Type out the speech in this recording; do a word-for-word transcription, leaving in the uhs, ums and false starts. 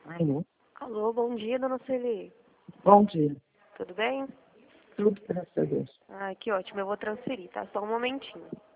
Alô? Alô, bom dia, dona Sueli. Bom dia. Tudo bem? Tudo, graças a Deus. Ai, que ótimo, eu vou transferir, tá? Só um momentinho.